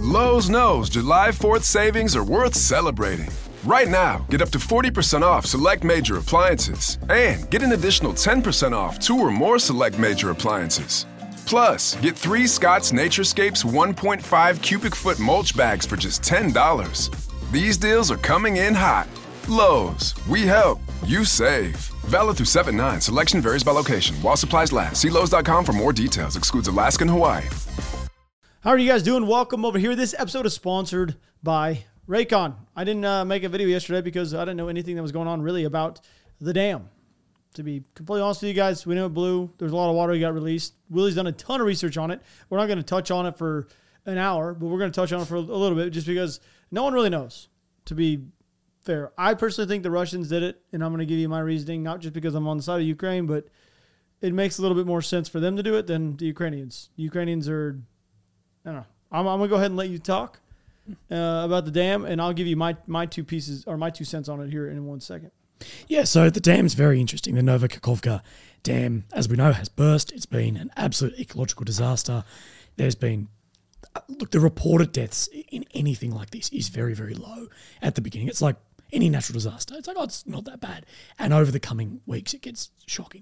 Lowe's knows July 4th savings are worth celebrating. Right now, get up to 40% off select major appliances and get an additional 10% off 2 or more select major appliances. Plus, get 3 Scott's Naturescapes 1.5 cubic foot mulch bags for just $10. These deals are coming in hot. Lowe's, we help, you save. Valid through 7/9. Selection varies by location. While supplies last. See Lowe's.com for more details. Excludes Alaska and Hawaii. How are you guys doing? Welcome over here. This episode is sponsored by Raycon. I didn't make a video yesterday because I didn't know anything that was going on really about the dam. To be completely honest with you guys, we know it blew. There's a lot of water that got released. Willie's done a ton of research on it. We're not going to touch on it for an hour, but we're going to touch on it for a little bit just because no one really knows, to be fair. I personally think the Russians did it, and I'm going to give you my reasoning, not just because I'm on the side of Ukraine, but it makes a little bit more sense for them to do it than the Ukrainians. The Ukrainians are, I don't know. I'm going to go ahead and let you talk about the dam, and I'll give you my 2 pieces or my 2 cents on it here in 1 second. Yeah, so the dam's very interesting. The Novokakhovka Dam, as we know, has burst. It's been an absolute ecological disaster. There's been, look, the reported deaths in anything like this is very, very low at the beginning. It's like any natural disaster. It's like, oh, it's not that bad. And over the coming weeks, it gets shocking.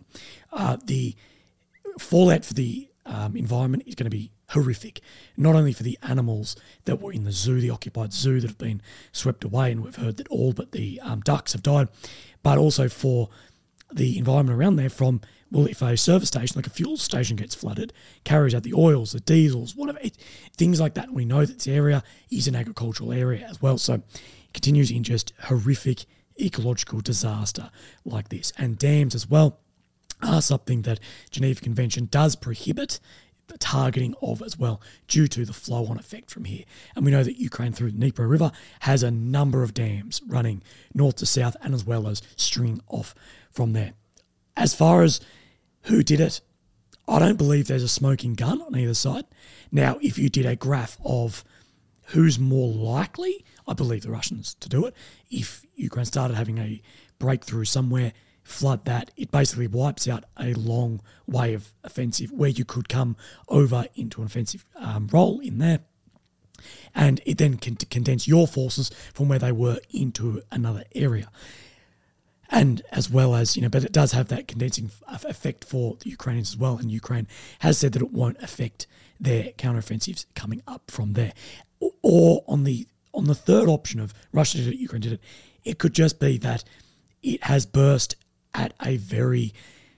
The fallout for the environment is going to be horrific, not only for the animals that were in the zoo, the occupied zoo that have been swept away, and we've heard that all but the ducks have died, but also for the environment around there from, well, if a service station, like a fuel station gets flooded, carries out the oils, the diesels, whatever, things like that. We know that this area is an agricultural area as well, so it continues in just horrific ecological disaster like this. And dams as well are something that Geneva Convention does prohibit the targeting of as well due to the flow-on effect from here. And we know that Ukraine through the Dnipro River has a number of dams running north to south and as well as stringing off from there. As far as who did it, I don't believe there's a smoking gun on either side. Now, if you did a graph of who's more likely, I believe the Russians to do it. If Ukraine started having a breakthrough somewhere, flood that, it basically wipes out a long way of offensive where you could come over into an offensive role in there. And it then can condense your forces from where they were into another area. And as well as, but it does have that condensing effect for the Ukrainians as well. And Ukraine has said that it won't affect their counteroffensives coming up from there. Or on the third option of Russia did it, Ukraine did it, it could just be that it has burst at a very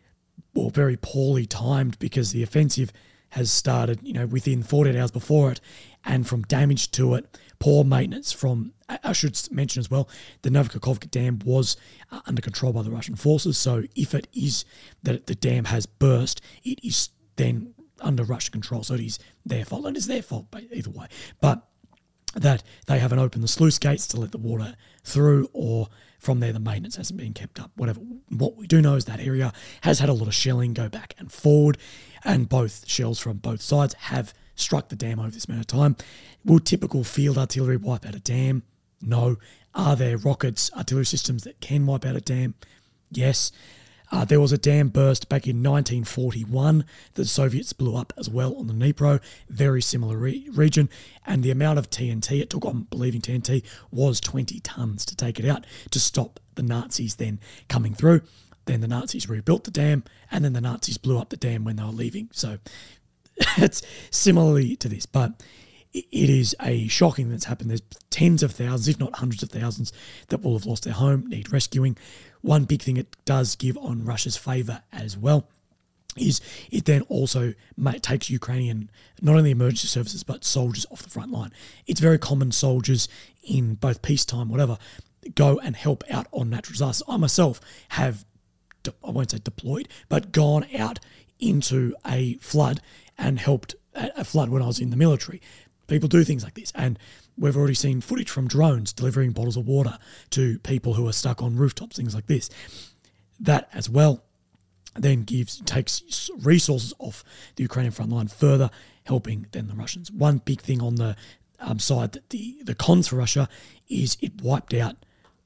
poorly timed, because the offensive has started, within 48 hours before it, and from damage to it, poor maintenance from, I should mention as well, the Novokakhovka Dam was under control by the Russian forces, so if it is that the dam has burst, it is then under Russian control, so it is their fault, and it's their fault either way, but that they haven't opened the sluice gates to let the water through, or from there the maintenance hasn't been kept up, whatever. What we do know is that area has had a lot of shelling go back and forward, and both shells from both sides have struck the dam over this amount of time. Will typical field artillery wipe out a dam? No. Are there rockets, artillery systems that can wipe out a dam? Yes. There was a dam burst back in 1941 that the Soviets blew up as well on the Dnipro, very similar region, and the amount of TNT it took, I'm believing TNT, was 20 tons to take it out to stop the Nazis then coming through. Then the Nazis rebuilt the dam, and then the Nazis blew up the dam when they were leaving. So it's similarly to this, but it is a shocking that's happened. There's tens of thousands, if not hundreds of thousands, that will have lost their home, need rescuing. One big thing it does give on Russia's favour as well is it then also takes Ukrainian, not only emergency services, but soldiers off the front line. It's very common soldiers in both peacetime, whatever, go and help out on natural disasters. I myself have, I won't say deployed, but gone out into a flood and helped at a flood when I was in the military. People do things like this, and we've already seen footage from drones delivering bottles of water to people who are stuck on rooftops, things like this. That as well then takes resources off the Ukrainian front line, further helping then the Russians. One big thing on the side that the cons for Russia is it wiped out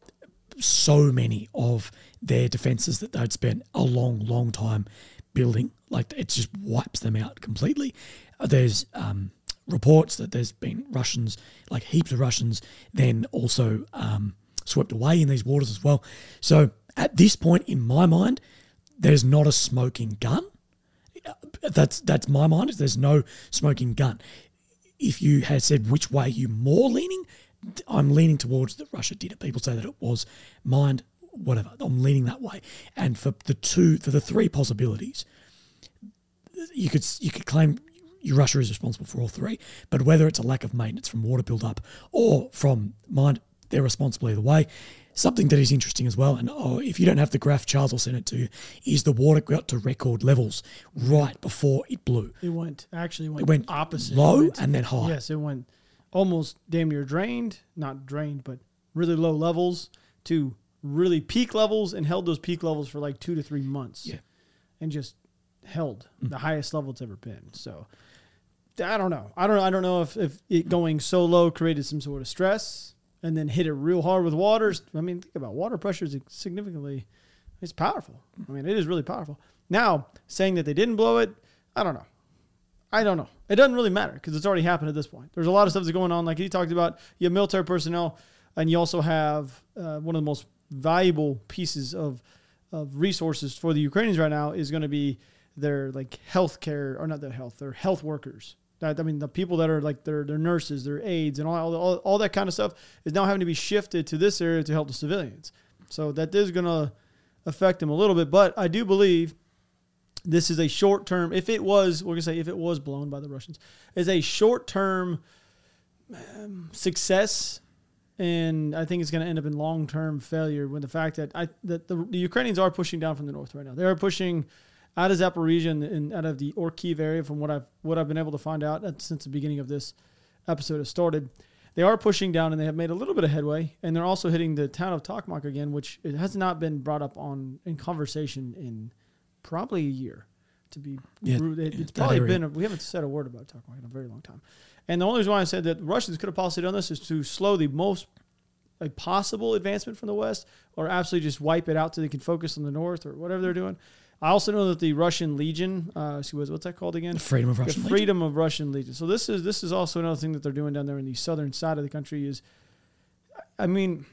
so many of their defences that they'd spent a long, long time building. Like, it just wipes them out completely. There's reports that there's been Russians, like heaps of Russians, then also swept away in these waters as well. So at this point in my mind, there's not a smoking gun. That's my mind, is there's no smoking gun. If you had said which way you more leaning, I'm leaning towards that Russia did it. People say that it was mined, whatever. I'm leaning that way. And for the three possibilities, you could claim Russia is responsible for all three, but whether it's a lack of maintenance from water build-up or from mine, they're responsible either way. Something that is interesting as well, and if you don't have the graph, Charles will send it to you, is the water got to record levels right befole it blew. It went opposite. Low and then high. Yes, it went almost damn near not drained, but really low levels to really peak levels, and held those peak levels for like 2 to 3 months. Yeah. And just held the highest level it's ever been. So I don't know. I don't know if it going so low created some sort of stress and then hit it real hard with water. I mean, think about water pressure is it's powerful. I mean, it is really powerful. Now, saying that they didn't blow it, I don't know. It doesn't really matter because it's already happened at this point. There's a lot of stuff that's going on. Like you talked about, you have military personnel, and you also have one of the most valuable pieces of resources for the Ukrainians right now is going to be their like their health workers. The people that are like their nurses, their aides, and all that kind of stuff is now having to be shifted to this area to help the civilians. So that is going to affect them a little bit. But I do believe this is a short term. If it was blown by the Russians, is a short term success, and I think it's going to end up in long term failure. With the fact that the Ukrainians are pushing down from the north right now, they are pushing out of Zaporizhia and out of the Orkiv area, from what I've been able to find out since the beginning of this episode has started. They are pushing down, and they have made a little bit of headway, and they're also hitting the town of Tokmak again, which it has not been brought up in conversation in probably a year. It's probably been we haven't said a word about Tokmak in a very long time. And the only reason why I said that the Russians could have possibly done this is to slow the most possible advancement from the west, or absolutely just wipe it out so they can focus on the north or whatever they're doing. I also know that the Russian Legion, what's that called again? The Freedom of Russian Legion. Freedom of Russian Legion. So this is also another thing that they're doing down there in the southern side of the country is, I mean,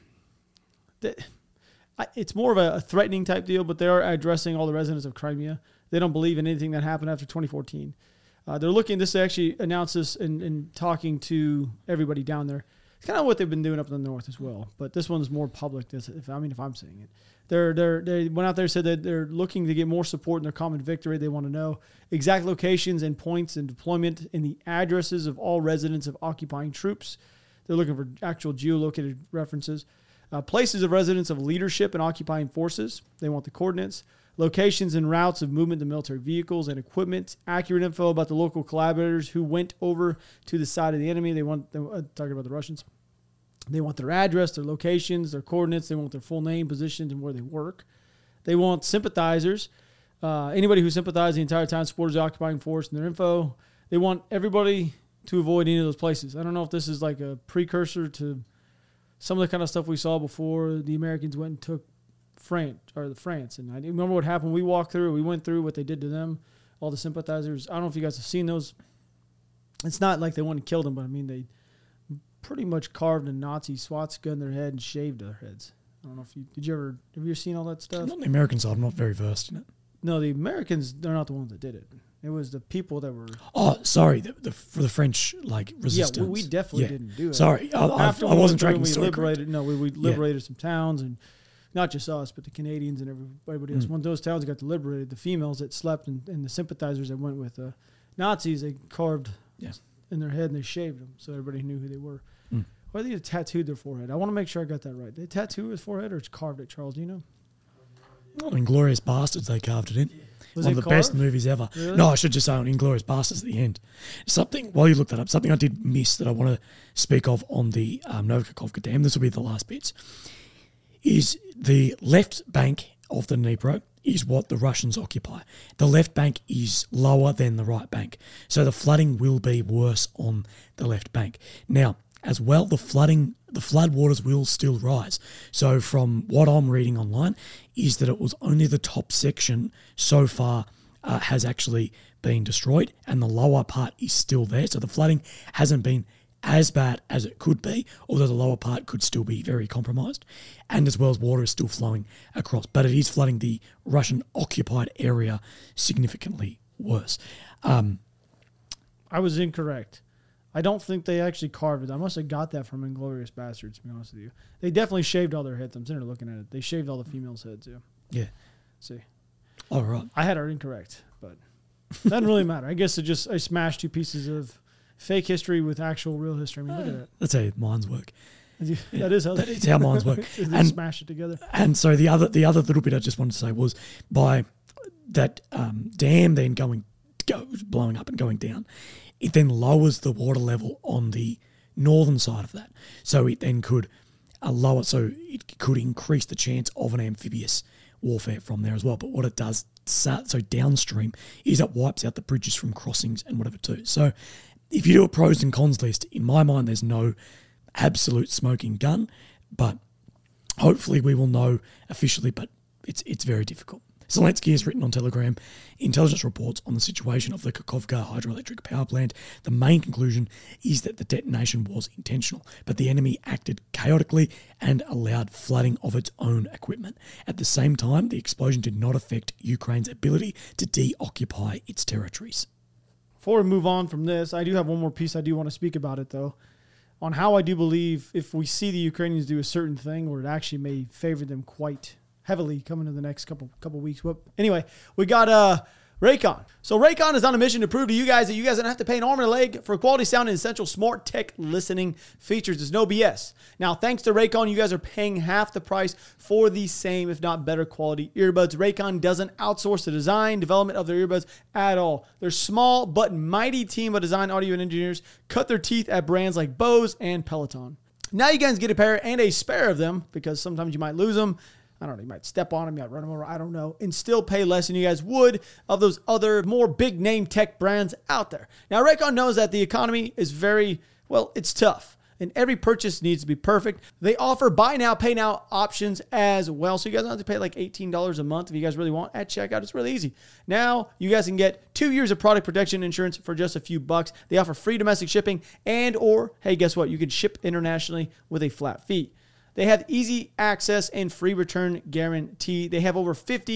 it's more of a threatening type deal, but they are addressing all the residents of Crimea. They don't believe in anything that happened after 2014. They're looking, this actually announced this in talking to everybody down there. It's kind of what they've been doing up in the north as well, but this one's more public. If I'm saying it, they went out there and said that they're looking to get more support in their common victory. They want to know exact locations and points and deployment and the addresses of all residents of occupying troops. They're looking for actual geolocated references, places of residence of leadership and occupying forces. They want the coordinates, locations and routes of movement of military vehicles and equipment, accurate info about the local collaborators who went over to the side of the enemy. Talking about the Russians. They want their address, their locations, their coordinates. They want their full name, positions, and where they work. They want sympathizers, anybody who sympathized the entire time, supporters of the occupying force, and their info. They want everybody to avoid any of those places. I don't know if this is like a precursor to some of the kind of stuff we saw before the Americans went and took France. And I remember what happened. We went through what they did to them, all the sympathizers. I don't know if you guys have seen those. It's not like they went and killed them, but I mean, they pretty much carved a Nazi swastika in their head and shaved their heads. I don't know if have you ever seen all that stuff? Not on the American side. I'm not very versed in it. No, the Americans, they're not the ones that did it. It was the people that were... Oh, sorry, for the French, resistance. Yeah, we definitely didn't do it. Sorry, I wasn't tracking the story. We liberated some towns, and not just us, but the Canadians and everybody else. When those towns got liberated, the females that slept and the sympathizers that went with Nazis, they carved in their head and they shaved them so everybody knew who they were. Or they tattooed their forehead. I want to make sure I got that right. They tattooed his forehead or it's carved it, Charles? Do you know? On Inglourious Bastards, they carved it in. Was One it of the carved? best movies ever. Really? No, I should just say on Inglourious Bastards at the end. While you look that up, something I did miss that I want to speak of on the Novokakhovka Dam, this will be the last bits, is the left bank of the Dnipro is what the Russians occupy. The left bank is lower than the right bank. So the flooding will be worse on the left bank. Now, as well, the flood waters will still rise. So from what I'm reading online is that it was only the top section so far has actually been destroyed, and the lower part is still there. So the flooding hasn't been as bad as it could be, although the lower part could still be very compromised, and as well as water is still flowing across. But it is flooding the Russian-occupied area significantly worse. I was incorrect. I don't think they actually carved it. I must have got that from Inglourious Bastards, to be honest with you. They definitely shaved all their heads. I'm sitting there looking at it. They shaved all the females' heads, too. Yeah. See. All right. I had her incorrect, but it doesn't really matter. I guess I smashed 2 pieces of fake history with actual real history. I mean, look at that. That's how minds work. That is how it's how minds work. And smash it together. And so the other little bit I just wanted to say was by that dam then blowing up and going down, it then lowers the water level on the northern side of that. So it then could so it could increase the chance of an amphibious warfare from there as well. But what it does, so downstream, is it wipes out the bridges from crossings and whatever too. So if you do a pros and cons list, in my mind, there's no absolute smoking gun, but hopefully we will know officially, but it's very difficult. Zelensky has written on Telegram, intelligence reports on the situation of the Kakhovka hydroelectric power plant. The main conclusion is that the detonation was intentional, but the enemy acted chaotically and allowed flooding of its own equipment. At the same time, the explosion did not affect Ukraine's ability to deoccupy its territories. Before we move on from this, I do have one more piece I do want to speak about it, though, on how I do believe if we see the Ukrainians do a certain thing where it actually may favor them quite heavily coming in the next couple weeks. Anyway, we got Raycon. So Raycon is on a mission to prove to you guys that you guys don't have to pay an arm and a leg for quality sound and essential smart tech listening features. There's no BS. Now, thanks to Raycon, you guys are paying half the price for the same, if not better quality earbuds. Raycon doesn't outsource the design, development of their earbuds at all. Their small but mighty team of design audio engineers cut their teeth at brands like Bose and Peloton. Now you guys get a pair and a spare of them because sometimes you might lose them. I don't know, you might step on them, you might run them over, I don't know, and still pay less than you guys would of those other more big name tech brands out there. Now, Raycon knows that the economy is it's tough, and every purchase needs to be perfect. They offer buy now, pay now options as well, so you guys don't have to pay like $18 a month if you guys really want at checkout. It's really easy. Now, you guys can get 2 years of product protection insurance for just a few bucks. They offer free domestic shipping hey, guess what? You can ship internationally with a flat fee. They have easy access and free return guarantee. They have over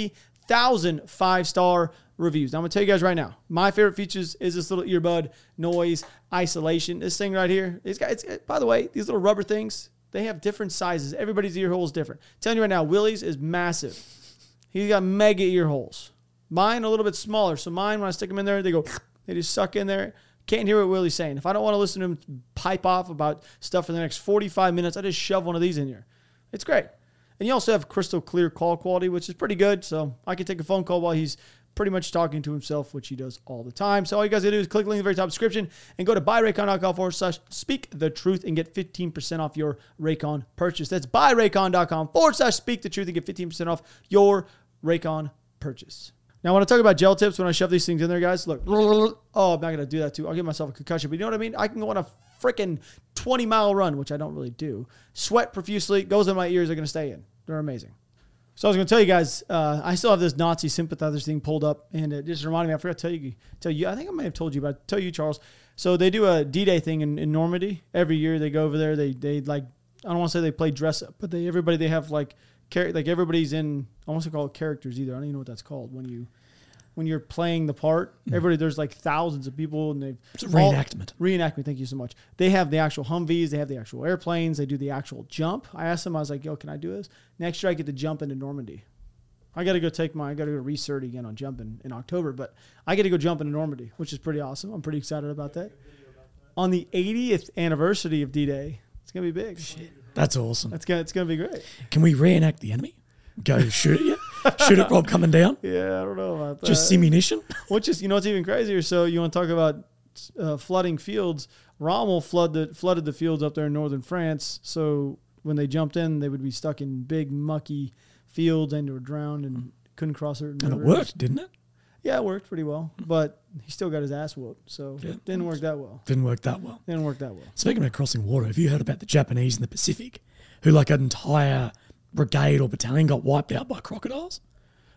50,000 5-star reviews. Now, I'm going to tell you guys right now, my favorite features is this little earbud noise isolation. This thing right here, by the way, these little rubber things, they have different sizes. Everybody's ear hole is different. I'm telling you right now, Willie's is massive. He's got mega ear holes. Mine a little bit smaller. So mine, when I stick them in there, they just suck in there. Can't hear what Willie's saying. If I don't want to listen to him pipe off about stuff for the next 45 minutes, I just shove one of these in here. It's great. And you also have crystal clear call quality, which is pretty good. So I can take a phone call while he's pretty much talking to himself, which he does all the time. So all you guys got to do is click the link in the very top description and go to buyraycon.com/speak the truth and get 15% off your Raycon purchase. That's buyraycon.com/speak the truth and get 15% off your Raycon purchase. Now, when I talk about gel tips, when I shove these things in there, guys, look. Oh, I'm not going to do that too. I'll give myself a concussion. But you know what I mean? I can go on a freaking 20-mile run, which I don't really do. Sweat profusely. Goes in my ears. Are going to stay in. They're amazing. So I was going to tell you guys, I still have this Nazi sympathizers thing pulled up. And it just reminded me, I forgot to tell you. I think I might have told you, but I'll tell you, Charles. So they do a D-Day thing in Normandy. Every year they go over there. They like, I don't want to say they play dress up, but they have like everybody's in, I want to call it characters either. I don't even know what that's called when you're playing the part. Everybody, there's like thousands of people, and it's a reenactment. Reenactment, thank you so much. They have the actual Humvees, they have the actual airplanes, they do the actual jump. I asked them, I was like, yo, can I do this? Next year I get to jump into Normandy. I got to go recert again on jumping in October, but I get to go jump into Normandy, which is pretty awesome. I'm pretty excited about that. On the 80th anniversary of D-Day, it's going to be big. Shit, that's awesome. It's going to be great. Can we reenact the enemy? Go shoot it, shoot it, Rob, coming down. Yeah, I don't know about that. Just simunition. Which is, what's even crazier. So you want to talk about flooding fields? Rommel flooded the fields up there in northern France. So when they jumped in, they would be stuck in big mucky fields and they were drowned and couldn't cross certain rivers. And it worked, didn't it? Yeah, it worked pretty well, but he still got his ass whooped. So it didn't work that well. Didn't work that well. Speaking of crossing water, have you heard about the Japanese in the Pacific who like an entire brigade or battalion got wiped out by crocodiles?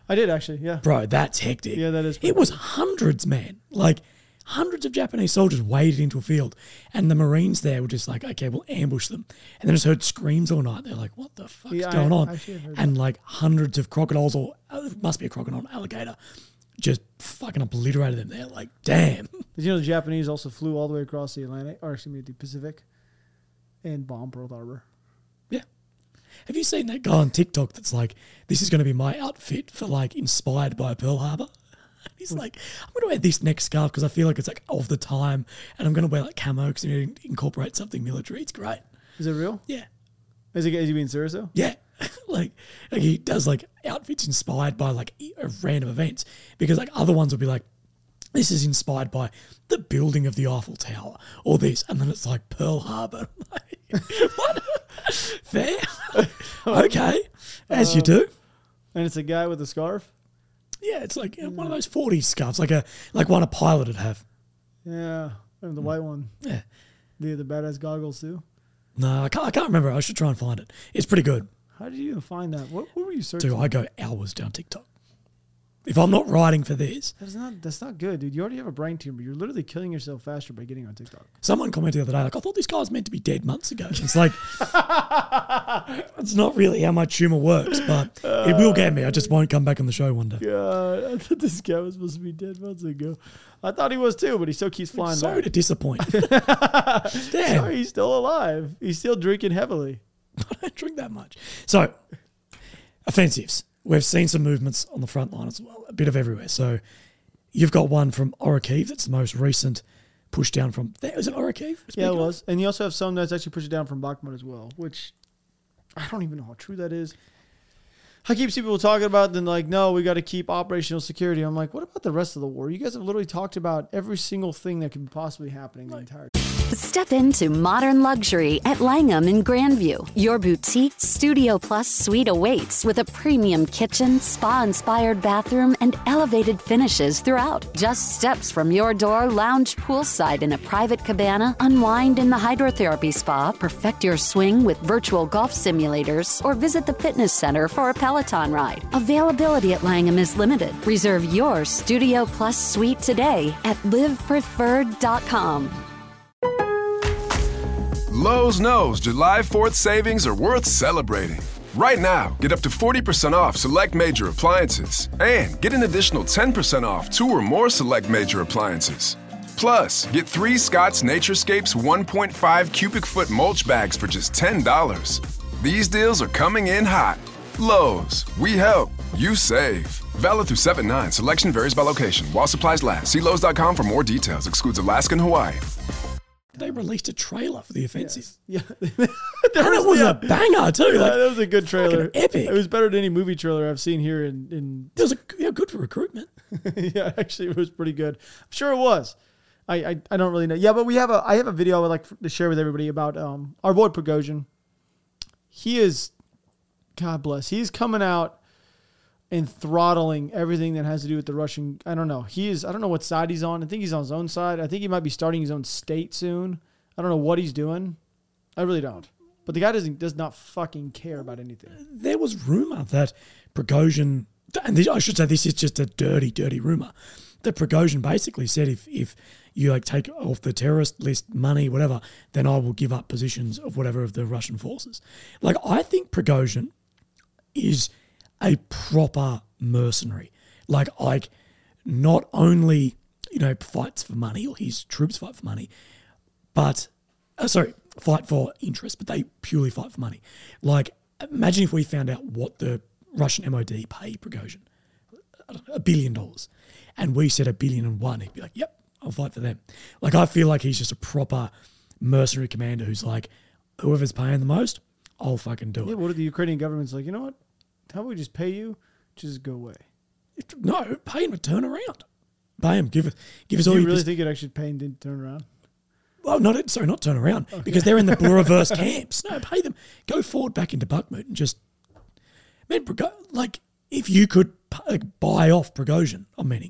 I did actually, yeah. Bro, that's hectic. Yeah, that is pretty It was hundreds, man. Like, hundreds of Japanese soldiers waded into a field, and the Marines there were just like, okay, we'll ambush them. And then just heard screams all night. They're like, what the fuck's going on? actually have heard And like hundreds of crocodiles, or it must be a crocodile, an alligator, just fucking obliterated them. They're like, damn. Did you know the Japanese also flew all the way across the Atlantic, or excuse me, the Pacific, and bombed Pearl Harbor? Yeah. Have you seen that guy on TikTok that's like, this is going to be my outfit for like inspired by Pearl Harbor? He's like, I'm going to wear this next scarf because I feel like it's like of the time, and I'm going to wear like camo because it incorporates something military. It's great. Is it real? Yeah. Is he being serious though? Yeah. like he does like outfits inspired by like random events, because like other ones will be like, this is inspired by the building of the Eiffel Tower or this, and then it's like Pearl Harbor. Like, what? Fair. Okay. As you do. And it's a guy with a scarf? Yeah, it's like one of those 40s scarves, like one a pilot would have. Yeah. And the white one. Yeah. The badass goggles too. No, I can't remember. I should try and find it. It's pretty good. How did you even find that? What were you searching? Dude, I go hours down TikTok. If I'm not writing for this. That's not good, dude. You already have a brain tumor. You're literally killing yourself faster by getting on TikTok. Someone commented the other day, like, I thought this guy was meant to be dead months ago. It's like, that's not really how my tumor works, but it will get me. I just won't come back on the show one day. God, I thought this guy was supposed to be dead months ago. I thought he was too, but he still keeps flying Sorry back. to disappoint. Damn. Sorry, he's still alive. He's still drinking heavily. I don't drink that much. So, offensives. We've seen some movements on the front line as well, a bit of everywhere. So, you've got one from Orikhiv. That's the most recent push down from there. Was it Orikhiv? Yeah, it was. And you also have some that's actually pushed it down from Bakhmut as well, which I don't even know how true that is. I keep seeing people talking about, then like, no, we got to keep operational security. I'm like, what about the rest of the war? You guys have literally talked about every single thing that could possibly happening the entire time. Step into modern luxury at Langham in Grandview. Your boutique Studio Plus suite awaits with a premium kitchen, spa-inspired bathroom, and elevated finishes throughout. Just steps from your door, lounge poolside in a private cabana, unwind in the hydrotherapy spa, perfect your swing with virtual golf simulators, or visit the fitness center for a Peloton ride. Availability at Langham is limited. Reserve your Studio Plus suite today at livepreferred.com. Lowe's knows July 4th savings are worth celebrating. Right now, get up to 40% off select major appliances and get an additional 10% off 2 or more select major appliances. Plus, get 3 Scott's Naturescapes 1.5 cubic foot mulch bags for just $10. These deals are coming in hot. Lowe's, we help, you save. Valid through 7/9. Selection varies by location. While supplies last. See Lowe's.com for more details. Excludes Alaska and Hawaii. They released a trailer for the offensive. Yeah. And it was a banger too. Like, that was a good trailer. Epic. It was better than any movie trailer I've seen here in it was good for recruitment. yeah, actually it was pretty good. I'm sure it was. I don't really know. Yeah, but I have a video I would like to share with everybody about our boy Prigozhin. He is, God bless, he's coming out and throttling everything that has to do with the Russian. I don't know. I don't know what side he's on. I think he's on his own side. I think he might be starting his own state soon. I don't know what he's doing. I really don't. But the guy does not fucking care about anything. There was rumor that Prigozhin, and I should say this is just a dirty, dirty rumor, that Prigozhin basically said if you like take off the terrorist list money, whatever, then I will give up positions of whatever of the Russian forces. Like, I think Prigozhin is a proper mercenary. Like not only, fights for money, or his troops fight for money, but, fight for interest, but they purely fight for money. Like, imagine if we found out what the Russian MOD pay Prigozhin. $1 billion. And we said $1.1 billion. He'd be like, yep, I'll fight for them. Like, I feel like he's just a proper mercenary commander who's like, whoever's paying the most, I'll fucking do it. Yeah, what if the Ukrainian government's like, you know what? How about we just pay you? Just go away. No, pay him to turn around. Pay him. Give us all Do you your... really think it actually pay him to turn around? Well, not turn around, because they're in the Bureverse camps. No, pay them. Go forward back into Bakhmut and just... Man, like, if you could buy off Prigozhin, I'm meaning.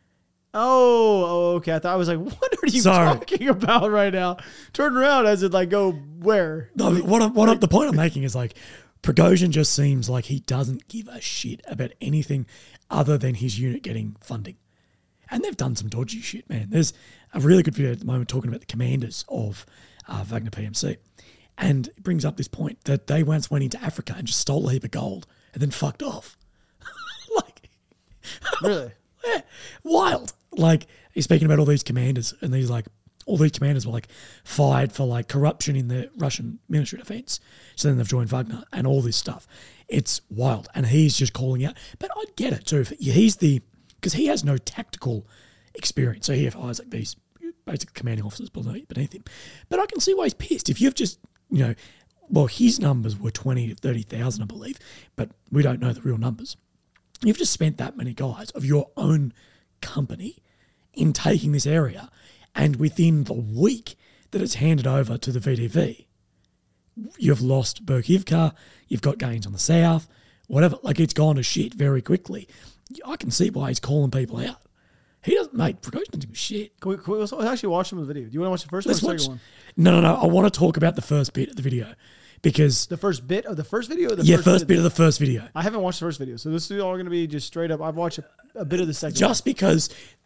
Oh, okay. I was like, what are you talking about right now? Turn around as it like go where? No, the point I'm making is like, Prigozhin just seems like he doesn't give a shit about anything other than his unit getting funding. And they've done some dodgy shit, man. There's a really good video at the moment talking about the commanders of Wagner PMC. And it brings up this point that they once went into Africa and just stole a heap of gold and then fucked off. Like, Really? yeah, wild. Like, he's speaking about all these commanders, and these like, all these commanders were like fired for like corruption in the Russian Ministry of Defense. So then they've joined Wagner and all this stuff. It's wild. And he's just calling out. But I get it too. Because he has no tactical experience. So he hires like these basic commanding officers beneath him. But I can see why he's pissed. If you've just, well, his numbers were 20 to 30,000, I believe, but we don't know the real numbers. You've just spent that many guys of your own company in taking this area, and within the week that it's handed over to the VDV, you've lost Berkivka, you've got gains on the south, whatever. Like, it's gone to shit very quickly. I can see why he's calling people out. He doesn't, mate, Prigozhin doesn't give a shit. Can we actually watch some of the video? Do you want to watch the first one or the second one? No. I want to talk about the first bit of the video because... The first bit of the first video? Or first bit of the first video. I haven't watched the first video, so this is all going to be just straight up. I've watched a bit of the second Just because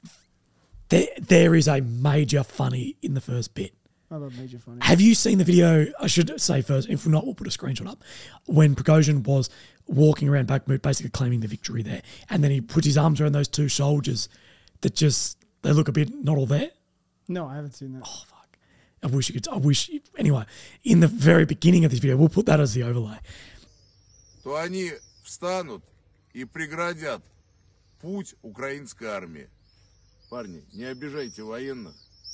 there is a major funny in the first bit. I love major funny. Have you seen the video? I should say first, if not, we'll put a screenshot up. When Prigozhin was walking around Bakhmut, basically claiming the victory there, and then he puts his arms around those two soldiers that just, they look a bit not all there. No, I haven't seen that. Oh, fuck. Anyway, in the very beginning of this video, we'll put that as the overlay. То они встанут и преградят путь украинской армии. Парни, не обижайте военных.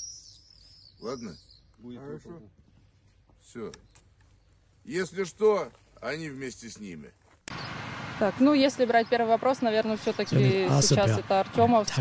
Ладно? Хорошо. Все. Если что, они вместе с ними. Так, если брать первый вопрос, наверное, все-таки сейчас это Артемовск.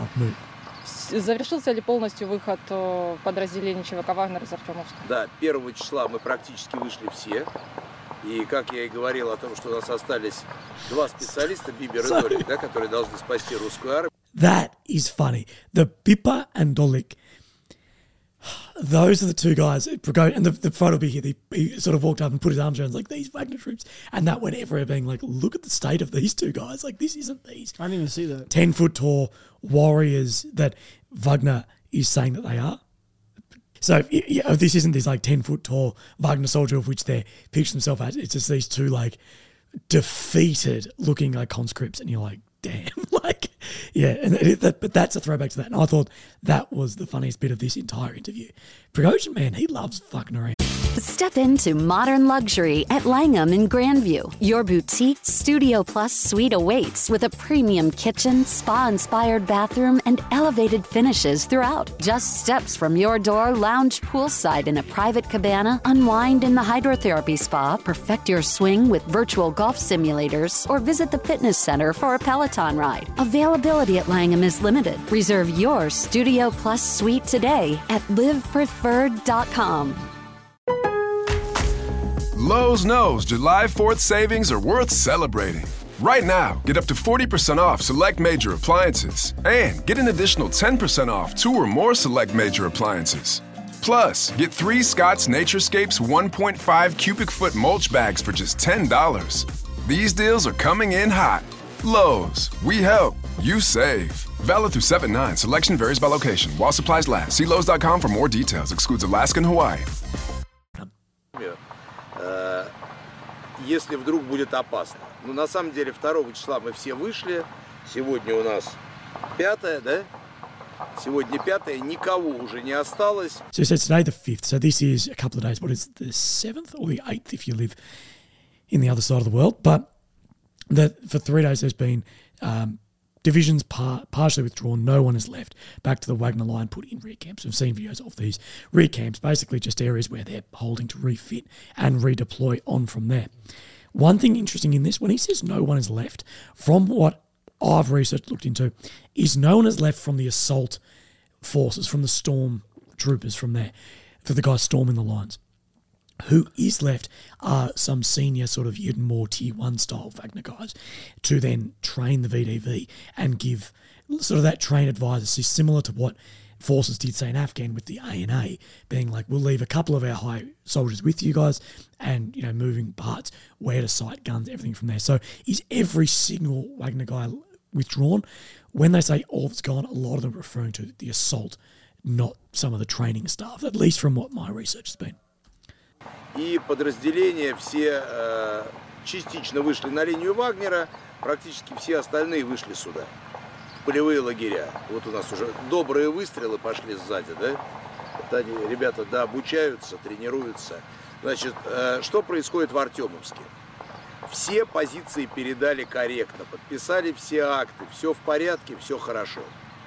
Завершился ли полностью выход подразделений ЧВК «Вагнер» из Артемовска? Да, 1 числа мы практически вышли все. И, как я и говорил о том, что у нас остались 2 специалиста, Бибер и Долик, да, которые должны спасти русскую армию. That is funny. The Bipper and Dolik, those are the two guys. And the photo will be here. He sort of walked up and put his arms around like, these Wagner troops. And that went everywhere being like, look at the state of these two guys. Like, this isn't these. I didn't even see that. 10-foot tall warriors that Wagner is saying that they are. So if this isn't this like 10-foot tall Wagner soldier of which they picture themselves as, it's just these two like defeated looking like conscripts, and you're like, damn, like, yeah. But that's a throwback to that. And I thought that was the funniest bit of this entire interview. Prigozhin, man, he loves fucking around. Step into modern luxury at Langham in Grandview. Your boutique Studio Plus suite awaits with a premium kitchen, spa-inspired bathroom, and elevated finishes throughout. Just steps from your door, lounge poolside in a private cabana, unwind in the hydrotherapy spa, perfect your swing with virtual golf simulators, or visit the fitness center for a Peloton ride. Availability at Langham is limited. Reserve your Studio Plus suite today at livepreferred.com. Lowe's knows July 4th savings are worth celebrating. Right now, get up to 40% off select major appliances and get an additional 10% off 2 or more select major appliances. Plus, get 3 Scott's Naturescapes 1.5 cubic foot mulch bags for just $10. These deals are coming in hot. Lowe's, we help, you save. Valid through 7/9. Selection varies by location. While supplies last. See Lowe's.com for more details. Excludes Alaska and Hawaii. Если вдруг будет опасно. Но на самом деле 2 числа мы все вышли. Сегодня у нас 5, да? Сегодня 5, никого уже не осталось. So it's today the 5th. So this is a couple of days. What is it, the 7th or the 8th if you live in the other side of the world? But for 3 days there's been divisions partially withdrawn. No one is left. Back to the Wagner line put in rear camps. We've seen videos of these rear camps, basically just areas where they're holding to refit and redeploy on from there. One thing interesting in this, when he says no one is left, from what I've researched, looked into, is no one is left from the assault forces, from the storm troopers from there, for the guys storming the lines. Who is left are some senior sort of even more tier 1 style Wagner guys to then train the VDV and give sort of that train advisor, so similar to what forces did say in Afghan with the ANA being like, we'll leave a couple of our high soldiers with you guys and, you know, moving parts, where to sight guns, everything from there. So is every single Wagner guy withdrawn? When they say all of it's gone, a lot of them are referring to the assault, not some of the training staff, at least from what my research has been. И подразделения все частично вышли на линию Вагнера, практически все остальные вышли сюда, в полевые лагеря. Вот у нас уже добрые выстрелы пошли сзади, да? Вот они, ребята, да, обучаются, тренируются. Значит, что происходит в Артемовске? Все позиции передали корректно, подписали все акты, все в порядке, все хорошо.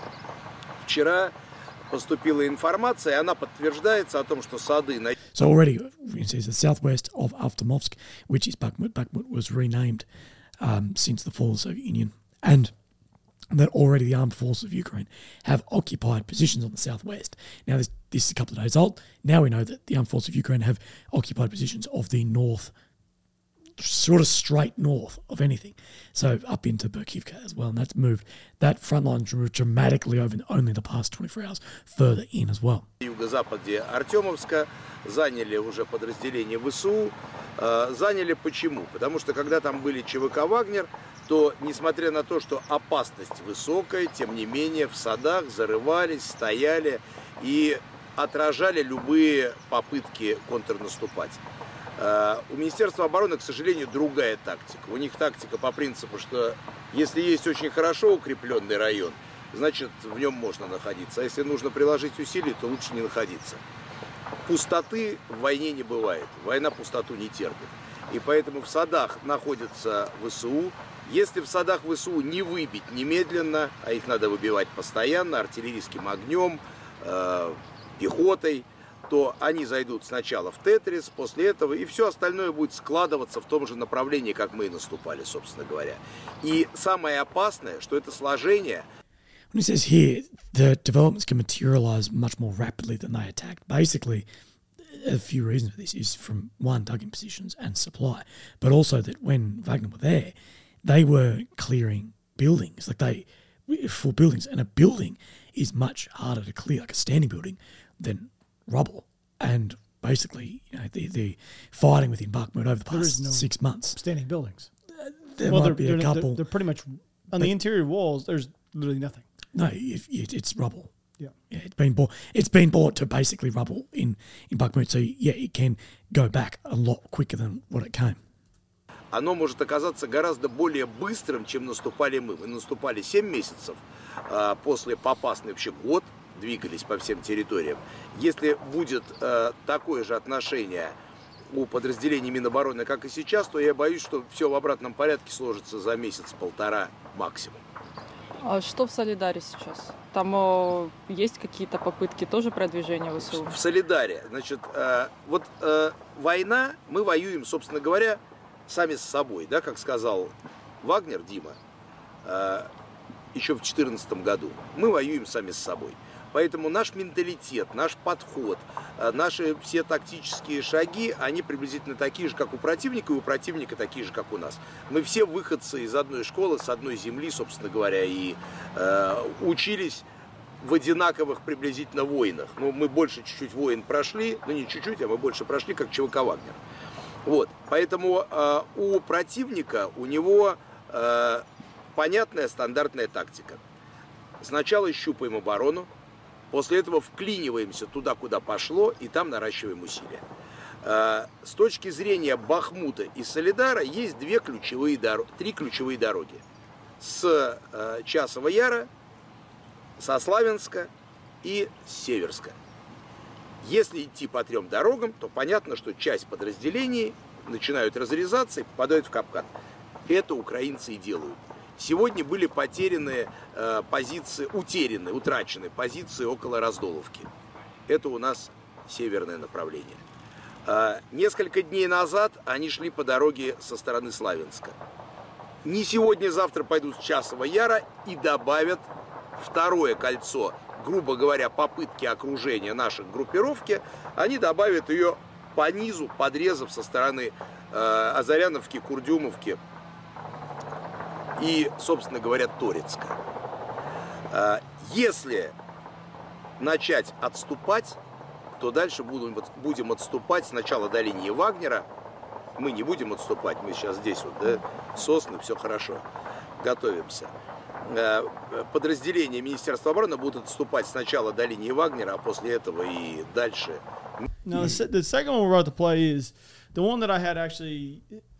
Вчера поступила информация, и она подтверждается о том, что сады... So already, it says the southwest of Avtomovsk, which is Bakhmut. Bakhmut was renamed since the fall of the Soviet Union. And that already the armed forces of Ukraine have occupied positions on the southwest. Now, this is a couple of days old. Now we know that the armed forces of Ukraine have occupied positions of the north, sort of straight north of anything. So up into Berkivka as well. And that's moved, that front line dramatically over only the past 24 hours further in as well. В юго-западе Артемовска заняли уже подразделение ВСУ. Заняли почему? Потому что когда там были ЧВК «Вагнер», то, несмотря на то, что опасность высокая, тем не менее в садах зарывались, стояли и отражали любые попытки контрнаступать. У Министерства обороны, к сожалению, другая тактика. У них тактика по принципу, что если есть очень хорошо укрепленный район, значит, в нем можно находиться. А если нужно приложить усилия, то лучше не находиться. Пустоты в войне не бывает. Война пустоту не терпит. И поэтому в садах находятся ВСУ. Если в садах ВСУ не выбить немедленно, а их надо выбивать постоянно, артиллерийским огнем, пехотой, то они зайдут сначала в Тетрис, после этого, и все остальное будет складываться в том же направлении, как мы и наступали, собственно говоря. И самое опасное, что это сложение... When it says here, the developments can materialize much more rapidly than they attacked. Basically, a few reasons for this is from one, dug in positions and supply, but also that when Wagner were there, they were clearing buildings, full buildings, and a building is much harder to clear, like a standing building, than rubble. And basically, you know, they're fighting within Bakhmut over the past 6 months. Standing buildings. There might be a couple. They're pretty much on the interior walls. There's literally nothing. No, it's rubble. Yeah, it's been bought to basically rubble in Bakhmut. So yeah, it can go back a lot quicker than what it came. Оно может оказаться гораздо более быстрым, чем наступали мы. Мы наступали 7 месяцев, после Попасной вообще год двигались по всем территориям. Если будет такое же отношение у подразделений Минобороны, как и сейчас, то я боюсь, что все в обратном порядке сложится за месяц-полтора максимум. А что в Солидаре сейчас? Там есть какие-то попытки тоже продвижения ВСУ? В Солидаре, значит, война, мы воюем, собственно говоря, сами с собой, да, как сказал Вагнер Дима еще в 2014 году. Мы воюем сами с собой. Поэтому наш менталитет, наш подход, наши все тактические шаги, они приблизительно такие же, как у противника, и у противника такие же, как у нас. Мы все выходцы из одной школы, с одной земли, собственно говоря, и учились в одинаковых приблизительно войнах. Ну, мы больше чуть-чуть войн прошли, ну не чуть-чуть, а мы больше прошли, как ЧВК «Вагнер». Вот, поэтому у противника, у него понятная стандартная тактика. Сначала щупаем оборону, после этого вклиниваемся туда, куда пошло, и там наращиваем усилия. С точки зрения Бахмута и Солидара есть три ключевые дороги. С Часова Яра, со Славянска и с Северска. Если идти по 3 дорогам, то понятно, что часть подразделений начинают разрезаться и попадают в капкан. Это украинцы и делают. Сегодня были утрачены позиции около Раздоловки. Это у нас северное направление. Несколько дней назад они шли по дороге со стороны Славянска. Не сегодня-завтра пойдут с Часова Яра и добавят второе кольцо, грубо говоря, попытки окружения наших группировки. Они добавят ее по низу, подрезав со стороны Азаряновки, Курдюмовки и, собственно говоря, Торецка. Если начать отступать, то дальше будем отступать сначала до линии Вагнера. Мы не будем отступать, мы сейчас здесь вот, да, сосны, все хорошо, готовимся. Подразделения Министерства обороны будут отступать сначала до линии Вагнера, а после этого и дальше. Now the second one we're about to play is the one that I had actually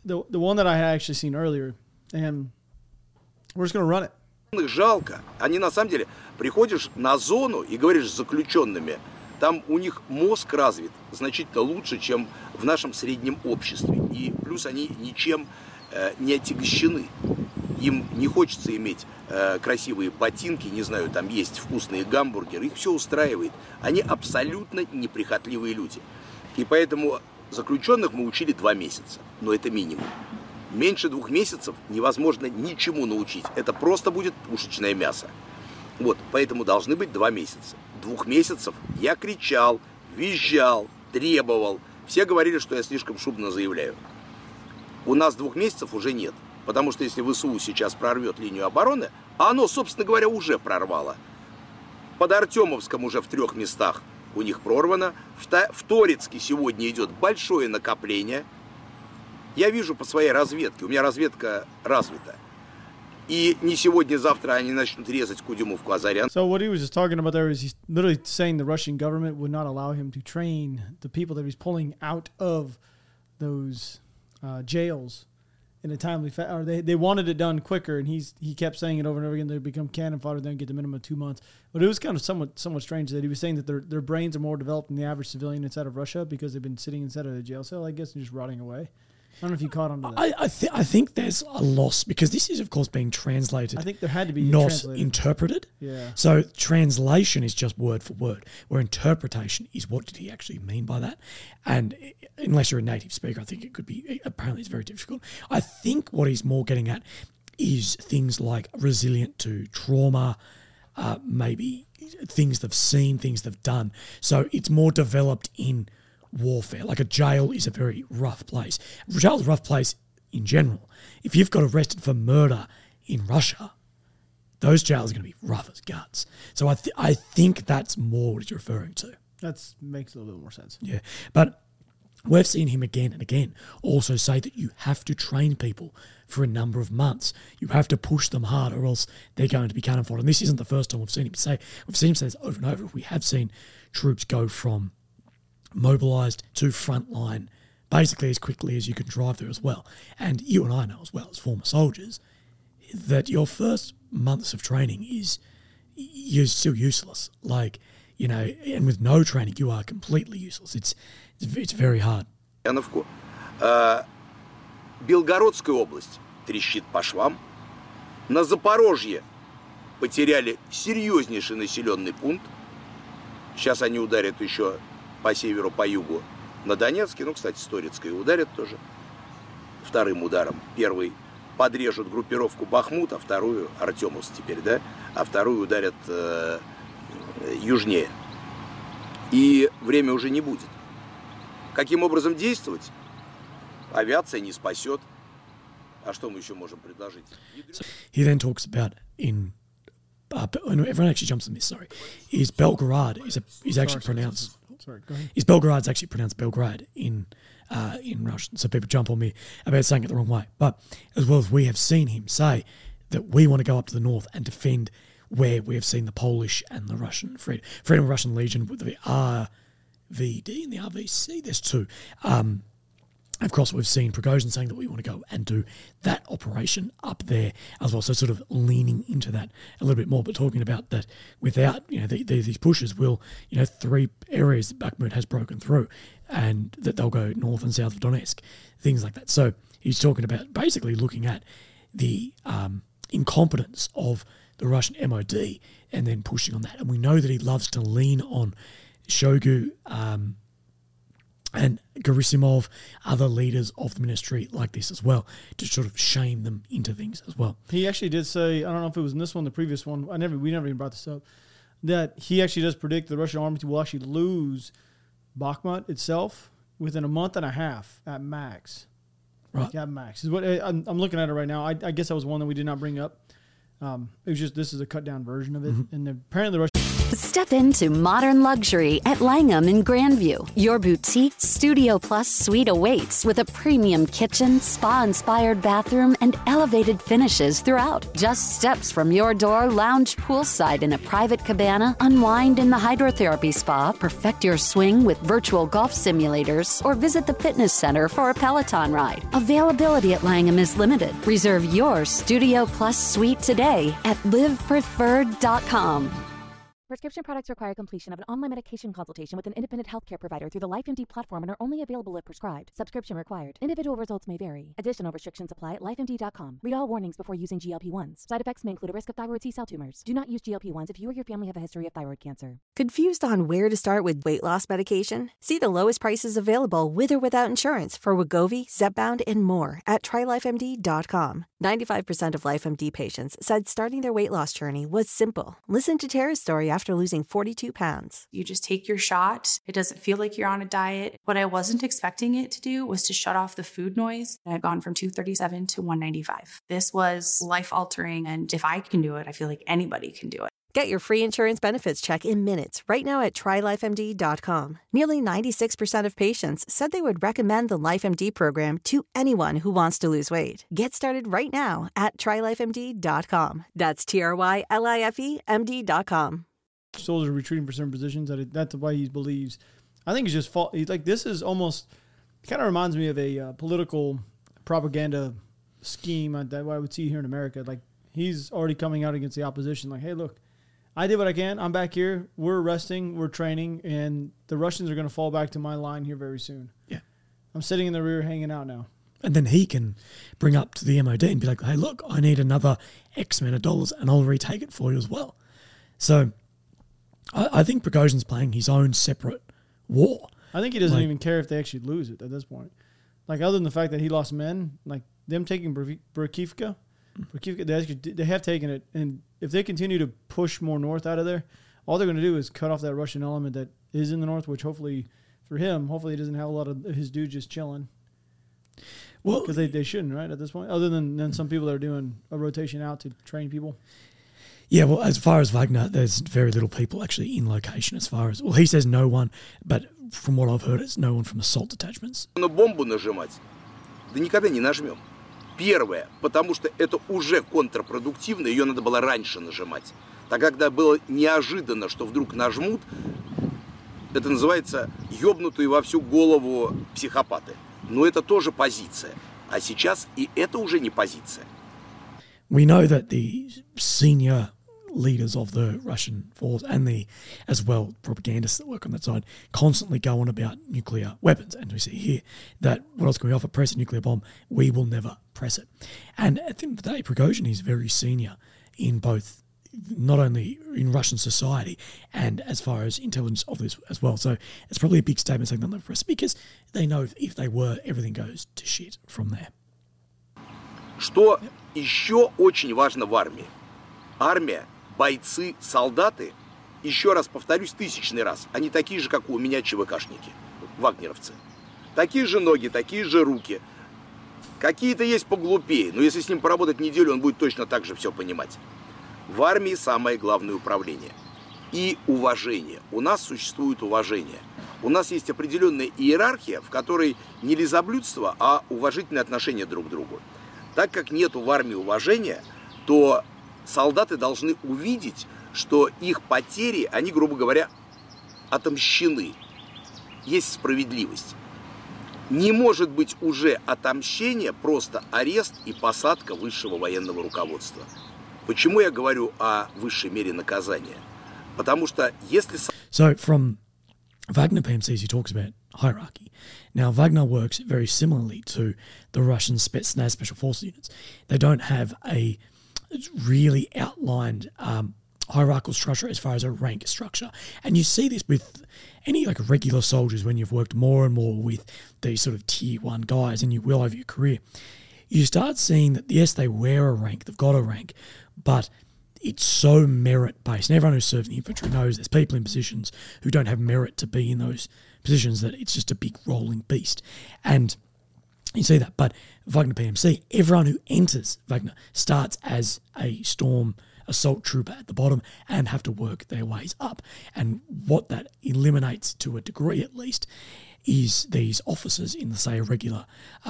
seen earlier, and we're just gonna run it. Их жалко. Они на самом деле, приходишь на зону и говоришь с заключенными, там у них мозг развит значительно лучше, чем в нашем среднем обществе. И плюс они ничем не отягощены. Им не хочется иметь красивые ботинки, не знаю, там есть вкусные гамбургеры, их все устраивает. Они абсолютно неприхотливые люди. И поэтому заключенных мы учили 2 месяца, но это минимум. Меньше 2 месяцев невозможно ничему научить. Это просто будет пушечное мясо. Вот, поэтому должны быть 2 месяца. 2 месяцев я кричал, визжал, требовал. Все говорили, что я слишком шумно заявляю. У нас 2 месяцев уже нет. Потому что если ВСУ сейчас прорвет линию обороны, а оно, собственно говоря, уже прорвало. Под Артемовском уже в 3 местах у них прорвано. В Торецке сегодня идет большое накопление. Я вижу по своей разведке, у меня разведка развита. И не сегодня, завтра они начнут резать Кудимовку, Азарян. So what he was just talking about there is he's literally saying the Russian government would not allow him to train the people that he's pulling out of those jails in a timely fashion. Or they wanted it done quicker, and he kept saying it over and over again. They become cannon fodder, then get the minimum of 2 months. But it was kind of somewhat strange that he was saying that their brains are more developed than the average civilian inside of Russia because they've been sitting inside of a jail cell, I guess, and just rotting away. I don't know if you caught on to that. I think there's a loss because this is, of course, being translated. I think there had to be not translated. Interpreted. Yeah. So translation is just word for word, where interpretation is what did he actually mean by that. And unless you're a native speaker, I think it could be. Apparently, it's very difficult. I think what he's more getting at is things like resilient to trauma, maybe things they've seen, things they've done. So it's more developed in warfare. Like a jail is a very rough place. A jail is a rough place in general. If you've got arrested for murder in Russia, those jails are going to be rough as guts. So I think that's more what he's referring to. That makes a little bit more sense. Yeah. But we've seen him again and again also say that you have to train people for a number of months. You have to push them hard or else they're going to be cannon fodder. And this isn't the first time we've seen him say this over and over. We have seen troops go from mobilised to frontline basically as quickly as you can drive there as well. And you and I know as well as former soldiers that your first months of training you're still useless. Like, you know, and with no training you are completely useless. It's very hard. Белгородская область трещит по швам. На Запорожье потеряли серьезнейший населенный пункт. Сейчас они ударят еще по северу, по югу на Донецке. Ну, кстати, с Торецкой ударят тоже. Вторым ударом. Первый подрежут группировку Бахмут, а вторую, Артемовск теперь, да? А вторую ударят южнее. И время уже не будет. Каким образом действовать? Авиация не спасет. А что мы еще можем предложить? He then talks about everyone actually jumps on this, is Belgorod is actually pronounced... Sorry, go ahead. Is Belgorod's actually pronounced Belgrade in Russian, so people jump on me about saying it the wrong way. But as well as we have seen him say that we want to go up to the north and defend where we have seen the Polish and the Russian Freedom of Russian Legion with the RVD and the RVC. There's 2. Of course, we've seen Prigozhin saying that we want to go and do that operation up there as well. So sort of leaning into that a little bit more, but talking about that without, you know, these pushes will, you know, 3 areas that Bakhmut has broken through and that they'll go north and south of Donetsk, things like that. So he's talking about basically looking at the incompetence of the Russian MOD and then pushing on that. And we know that he loves to lean on Shoigu, and Gerasimov, other leaders of the ministry like this as well, to sort of shame them into things as well. He actually did say, I don't know if it was in this one, the previous one, we never even brought this up, that he actually does predict the Russian army will actually lose Bakhmut itself within a month and a half at max. Right. At max. Is what I'm looking at it right now. I guess that was one that we did not bring up. It was just, this is a cut down version of it. Mm-hmm. And apparently the Russian... Step into modern luxury at Langham in Grandview. Your boutique Studio Plus suite awaits with a premium kitchen, spa-inspired bathroom, and elevated finishes throughout. Just steps from your door, lounge poolside in a private cabana, unwind in the hydrotherapy spa, perfect your swing with virtual golf simulators, or visit the fitness center for a Peloton ride. Availability at Langham is limited. Reserve your Studio Plus suite today at livepreferred.com. Prescription products require completion of an online medication consultation with an independent healthcare provider through the LifeMD platform and are only available if prescribed. Subscription required. Individual results may vary. Additional restrictions apply at lifemd.com. Read all warnings before using GLP-1s. Side effects may include a risk of thyroid C-cell tumors. Do not use GLP-1s if you or your family have a history of thyroid cancer. Confused on where to start with weight loss medication? See the lowest prices available with or without insurance for Wegovy, Zepbound, and more at trylifemd.com. 95% of LifeMD patients said starting their weight loss journey was simple. Listen to Tara's story after losing 42 pounds. You just take your shot. It doesn't feel like you're on a diet. What I wasn't expecting it to do was to shut off the food noise. I'd gone from 237 to 195. This was life-altering, and if I can do it, I feel like anybody can do it. Get your free insurance benefits check in minutes right now at trylifemd.com. Nearly 96% of patients said they would recommend the LifeMD program to anyone who wants to lose weight. Get started right now at trylifemd.com. That's TRYLIFEMD.com. Soldiers are retreating for certain positions. That's why he believes. I think it's just fault. He's like, this is almost kind of reminds me of a political propaganda scheme that I would see here in America. Like, he's already coming out against the opposition. Like, hey, look, I did what I can. I'm back here. We're resting. We're training. And the Russians are going to fall back to my line here very soon. Yeah. I'm sitting in the rear hanging out now. And then he can bring up to the MOD and be like, hey, look, I need another X amount of dollars and I'll retake it for you as well. So I think Prigozhin's playing his own separate war. I think he doesn't even care if they actually lose it at this point. Like, other than the fact that he lost men, like them taking Berkivka, they have taken it, and if they continue to push more north out of there, all they're going to do is cut off that Russian element that is in the north, which hopefully, for him, he doesn't have a lot of his dudes just chilling. Well, because they shouldn't, right, at this point, other than some people that are doing a rotation out to train people. Yeah, well, as far as Wagner, there's very little people actually in location as far as... Well, he says no one, but from what I've heard, it's no one from assault detachments. Но бомбу нажимать, да никогда не нажмем. Первое, потому что это уже контрпродуктивно, ее надо было раньше нажимать. Так когда было неожиданно, что вдруг нажмут, это называется ёбнутые во всю голову психопаты. Но это тоже позиция. А сейчас и это уже не позиция. We know that the senior leaders of the Russian force and the, as well, propagandists that work on that side constantly go on about nuclear weapons. And we see here that what else can we offer? Press a nuclear bomb. We will never press it. And at the end of the day, Prigozhin is very senior in both, not only in Russian society and as far as intelligence of this as well. So it's probably a big statement saying they'll never press it because they know if they were, everything goes to shit from there. Что еще очень важно в армии? Армия, бойцы, солдаты, еще раз повторюсь, 1000-й раз, они такие же, как у меня ЧВКшники, вагнеровцы. Такие же ноги, такие же руки. Какие-то есть поглупее, но если с ним поработать неделю, он будет точно так же все понимать. В армии самое главное управление. И уважение. У нас существует уважение. У нас есть определенная иерархия, в которой не лизоблюдство, а уважительное отношение друг к другу. Так как нету в армии уважения, то солдаты должны увидеть, что их потери, они, грубо говоря, отомщены. Есть справедливость. Не может быть уже отомщение, просто арест и посадка высшего военного руководства. Почему я говорю о высшей мере наказания? Потому что если... So from Wagner PMCs, he talks about hierarchy. Now, Wagner works very similarly to the Russian Spetsnaz special forces units. They don't have a really outlined hierarchical structure as far as a rank structure. And you see this with any like regular soldiers when you've worked more and more with these sort of tier 1 guys, and you will over your career. You start seeing that, yes, they wear a rank, they've got a rank, but it's so merit-based. And everyone who's served in the infantry knows there's people in positions who don't have merit to be in those positions, that it's just a big rolling beast. And you see that. But Wagner PMC, everyone who enters Wagner starts as a Storm assault trooper at the bottom and have to work their ways up. And what that eliminates, to a degree at least, is these officers in the, say, a regular,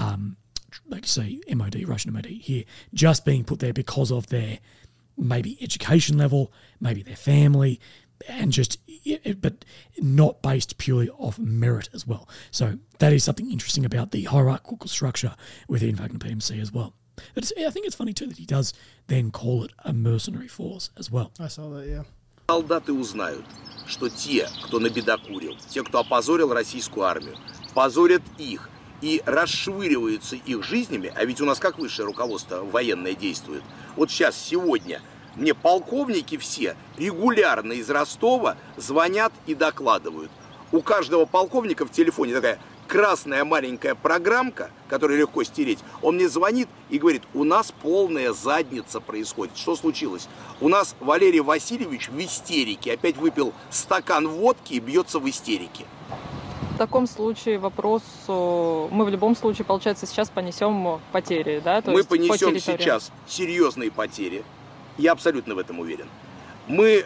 like say MOD, Russian MOD here, just being put there because of their maybe education level, maybe their family, and just, but not based purely off merit as well. So that is something interesting about the hierarchical structure within Wagner PMC as well. But I think it's funny too that he does then call it a mercenary force as well. I saw that, yeah. Солдаты узнают, что те, кто набедокурил, те, кто опозорил российскую армию, позорят их и расшвыриваются их жизнями, а ведь у нас как высшее руководство военное действует. Вот сейчас, сегодня, мне полковники все регулярно из Ростова звонят и докладывают. У каждого полковника в телефоне такая красная маленькая программка, которую легко стереть. Он мне звонит и говорит: у нас полная задница происходит. Что случилось? У нас Валерий Васильевич в истерике. Опять выпил стакан водки и бьется в истерике. В таком случае вопрос, мы в любом случае, получается, сейчас понесем потери, да? То мы есть понесем сейчас серьезные потери. Я абсолютно в этом уверен. Мы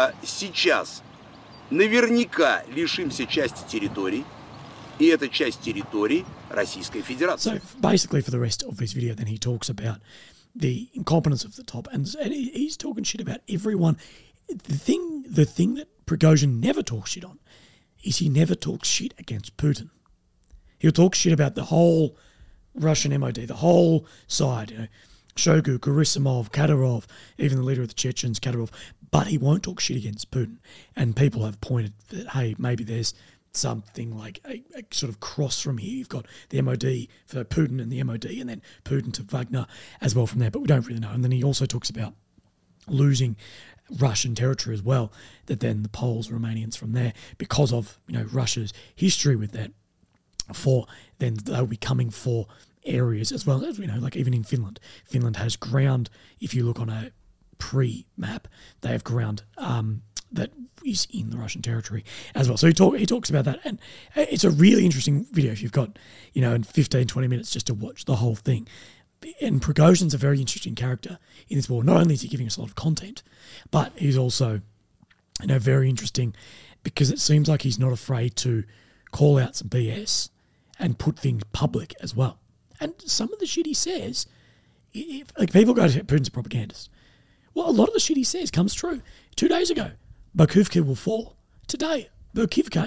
сейчас наверняка лишимся части территорий, и это часть территорий Российской Федерации. So basically for the rest of this video then he talks about the incompetence of the top, and he's talking shit about everyone. The thing that Prigozhin never talks shit on is he never talks shit against Putin. He'll talk shit about the whole Russian MOD, the whole side, you know, Shoigu, Gerasimov, Kadyrov, even the leader of the Chechens, Kadyrov, but he won't talk shit against Putin. And people have pointed that, hey, maybe there's something like a sort of cross from here. You've got the MOD for Putin and the MOD, and then Putin to Wagner as well from there, but we don't really know. And then he also talks about losing Russian territory as well, that then the Poles, Romanians from there, because of, you know, Russia's history with that, for then they'll be coming for areas as well, as we know, like even in Finland. Finland has ground, if you look on a pre-map, they have ground that is in the Russian territory as well. So he talks about that, and it's a really interesting video if you've got, you know, in 15, 20 minutes just to watch the whole thing. And Prigozhin's a very interesting character in this war. Not only is he giving us a lot of content, but he's also, you know, very interesting because it seems like he's not afraid to call out some BS and put things public as well. And some of the shit he says, like people go to Putin's a propagandist. Well, a lot of the shit he says comes true. 2 days ago, Bukovka will fall. Today, Bukovka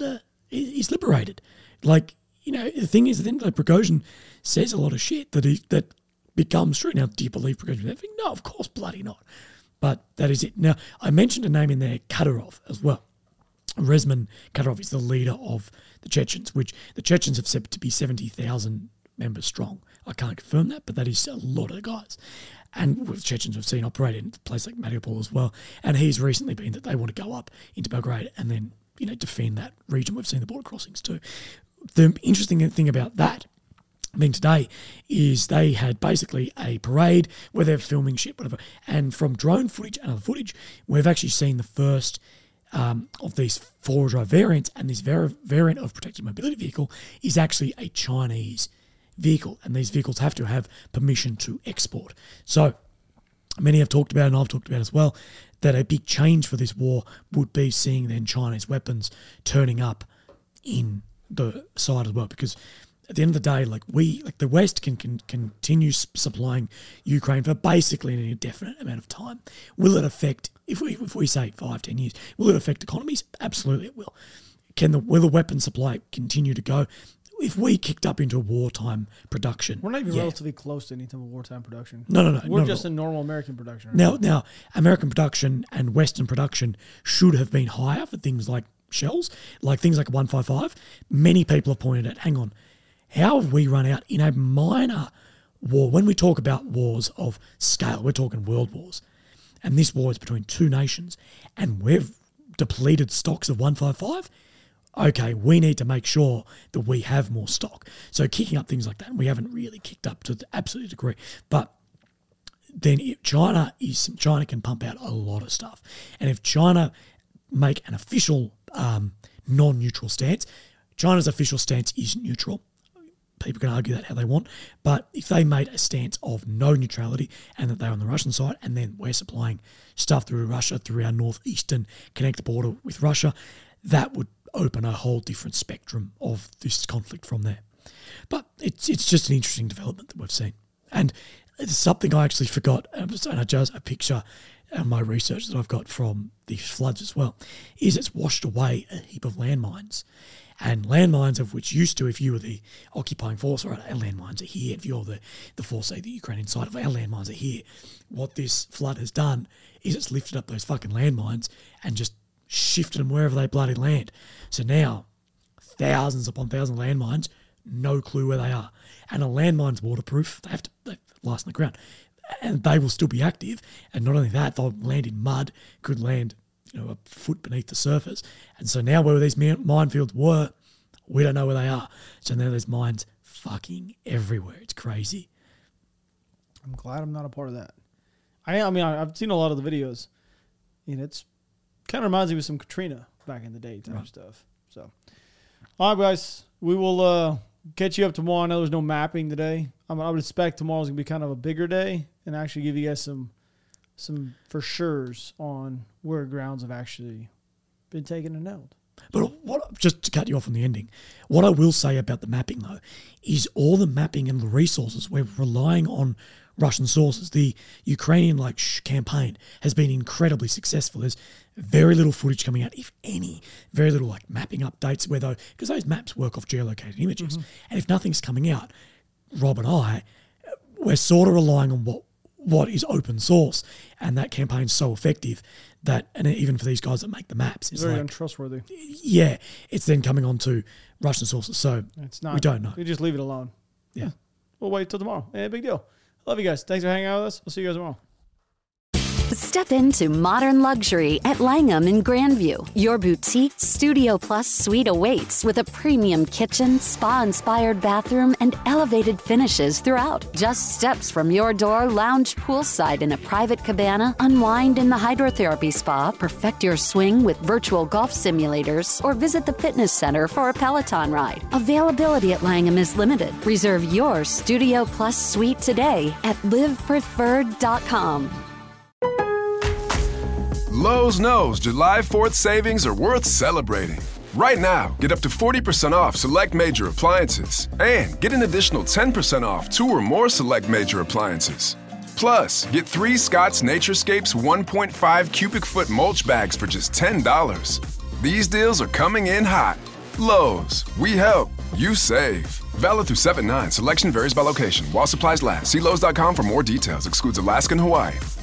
is liberated. Like, you know, the thing is, then like Prigozhin says a lot of shit that becomes true. Now, do you believe Prigozhin? No, of course, bloody not. But that is it. Now, I mentioned a name in there, Kadyrov, as well. Rezman Kadyrov is the leader of the Chechens, which the Chechens have said to be 70,000 members strong. I can't confirm that, but that is a lot of guys. And with Chechens we've seen operate in a place like Mariupol as well. And he's recently been that they want to go up into Belgrade and then, you know, defend that region. We've seen the border crossings too. The interesting thing about that being today is they had basically a parade where they're filming shit, whatever. And from drone footage and other footage, we've actually seen the first of these four-wheel drive variants, and this variant of protected mobility vehicle is actually a Chinese vehicle, and these vehicles have to have permission to export. So many have talked about, and I've talked about as well, that a big change for this war would be seeing then Chinese weapons turning up in the side as well, because at the end of the day, like the West can continue supplying Ukraine for basically an indefinite amount of time. Will it affect, if we say 5-10 years, will it affect economies? Absolutely it will. Will the weapon supply continue to go? If we kicked up into wartime production, we're not even relatively close to any type of wartime production. No. We're just in normal American production. Right? Now, American production and Western production should have been higher for things like shells, like things like 155. Many people have pointed out, hang on, how have we run out in a minor war? When we talk about wars of scale, we're talking world wars. And this war is between two nations, and we've depleted stocks of 155. Okay, we need to make sure that we have more stock. So kicking up things like that, and we haven't really kicked up to the absolute degree. But then if China can pump out a lot of stuff. And if China make an official non-neutral stance, China's official stance is neutral. people can argue that how they want. But if they made a stance of no neutrality and that they're on the Russian side, and then we're supplying stuff through Russia, through our northeastern connected border with Russia, that would open a whole different spectrum of this conflict from there. But it's just an interesting development that we've seen. And it's something I actually forgot, and I just a picture of my research that I've got from the floods as well, is it's washed away a heap of landmines. And landmines of which used to, if you were the occupying force, all right, our landmines are here. If you're the force, say, the Ukrainian side of our landmines are here. What this flood has done is it's lifted up those fucking landmines and just shifted them wherever they bloody land. So now, thousands upon thousands of landmines, no clue where they are. And a landmine's waterproof. They last on the ground. And they will still be active. And not only that, they'll land in mud, could land a foot beneath the surface. And so now where these minefields were, we don't know where they are. So now there's mines fucking everywhere. It's crazy. I'm glad I'm not a part of that. I've seen a lot of the videos. It's kind of reminds me of some Katrina back in the day type stuff. So, all right, guys, we will catch you up tomorrow. I know there's no mapping today. I would expect tomorrow's going to be kind of a bigger day and actually give you guys some for sure's on where grounds have actually been taken and nailed. But just to cut you off on the ending, what I will say about the mapping, though, is all the mapping and the resources, we're relying on Russian sources. The Ukrainian campaign has been incredibly successful. There's very little footage coming out, if any, very little mapping updates, because those maps work off geolocated images. Mm-hmm. And if nothing's coming out, Rob and I, we're sort of relying on what is open source, and that campaign's so effective that, and even for these guys that make the maps, it's very untrustworthy. Yeah, it's then coming on to Russian sources, so it's not, we don't know. We just leave it alone. Yeah. We'll wait till tomorrow. Big deal. Love you guys. Thanks for hanging out with us. We'll see you guys tomorrow. Step into modern luxury at Langham in Grandview. Your boutique Studio Plus suite awaits with a premium kitchen, spa-inspired bathroom, and elevated finishes throughout. Just steps from your door, lounge poolside in a private cabana, unwind in the hydrotherapy spa, perfect your swing with virtual golf simulators, or visit the fitness center for a Peloton ride. Availability at Langham is limited. Reserve your Studio Plus suite today at livepreferred.com. Lowe's knows July 4th savings are worth celebrating. Right now, get up to 40% off select major appliances and get an additional 10% off 2 or more select major appliances. Plus, get 3 Scott's Naturescapes 1.5 cubic foot mulch bags for just $10. These deals are coming in hot. Lowe's, we help, you save. Valid through 7/9. Selection varies by location. While supplies last. See Lowe's.com for more details. Excludes Alaska and Hawaii.